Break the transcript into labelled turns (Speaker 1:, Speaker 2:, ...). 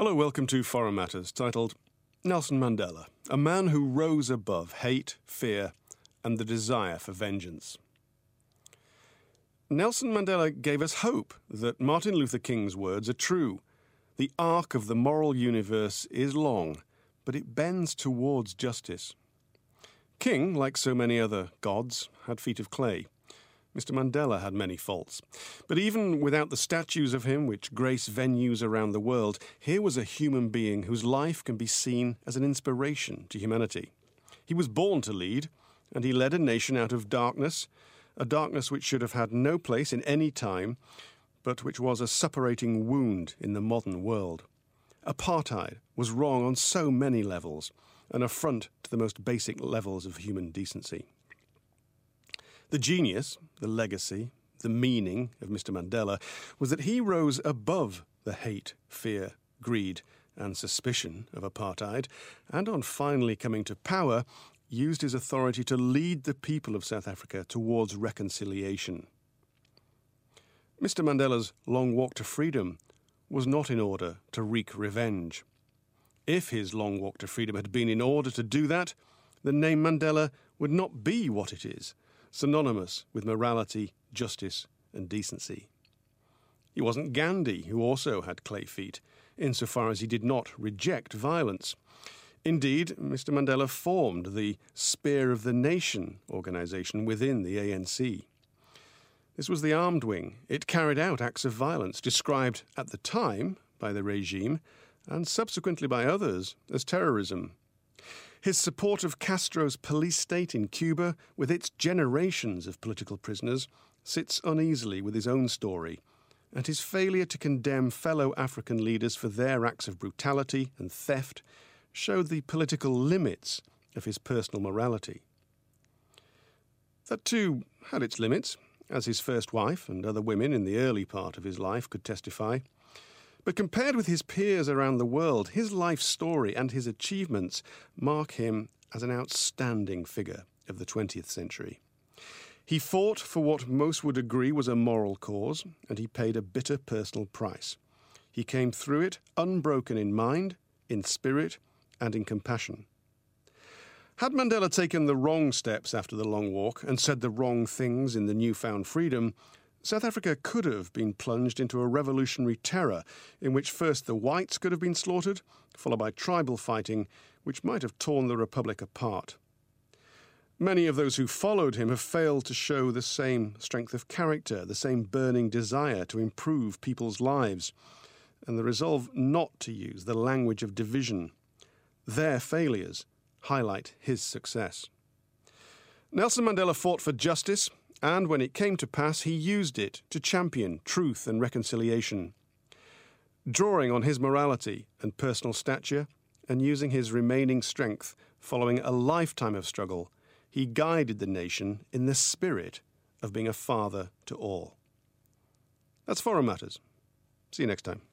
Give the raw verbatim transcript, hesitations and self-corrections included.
Speaker 1: Hello, welcome to Foreign Matters, titled Nelson Mandela, a man who rose above hate, fear, and the desire for vengeance. Nelson Mandela gave us hope that Martin Luther King's words are true. The arc of the moral universe is long, but it bends towards justice. King, like so many other gods, had feet of clay. Mister Mandela had many faults. But even without the statues of him which grace venues around the world, here was a human being whose life can be seen as an inspiration to humanity. He was born to lead, and he led a nation out of darkness, a darkness which should have had no place in any time, but which was a suppurating wound in the modern world. Apartheid was wrong on so many levels, an affront to the most basic levels of human decency. The genius, the legacy, the meaning of Mister Mandela was that he rose above the hate, fear, greed and suspicion of apartheid, and on finally coming to power, used his authority to lead the people of South Africa towards reconciliation. Mister Mandela's long walk to freedom was not in order to wreak revenge. If his long walk to freedom had been in order to do that, the name Mandela would not be what it is, synonymous with morality, justice and decency. He wasn't Gandhi, who also had clay feet, insofar as he did not reject violence. Indeed, Mister Mandela formed the Spear of the Nation organisation within the A N C. This was the armed wing. It carried out acts of violence, described at the time by the regime and subsequently by others as terrorism. His support of Castro's police state in Cuba, with its generations of political prisoners, sits uneasily with his own story, and his failure to condemn fellow African leaders for their acts of brutality and theft showed the political limits of his personal morality. That too had its limits, as his first wife and other women in the early part of his life could testify. But compared with his peers around the world, his life story and his achievements mark him as an outstanding figure of the twentieth century. He fought for what most would agree was a moral cause, and he paid a bitter personal price. He came through it unbroken in mind, in spirit, and in compassion. Had Mandela taken the wrong steps after the long walk and said the wrong things in the newfound freedom, South Africa could have been plunged into a revolutionary terror in which first the whites could have been slaughtered, followed by tribal fighting, which might have torn the republic apart. Many of those who followed him have failed to show the same strength of character, the same burning desire to improve people's lives, and the resolve not to use the language of division. Their failures highlight his success. Nelson Mandela fought for justice, and when it came to pass, he used it to champion truth and reconciliation. Drawing on his morality and personal stature, and using his remaining strength following a lifetime of struggle, he guided the nation in the spirit of being a father to all. That's Foreign Matters. See you next time.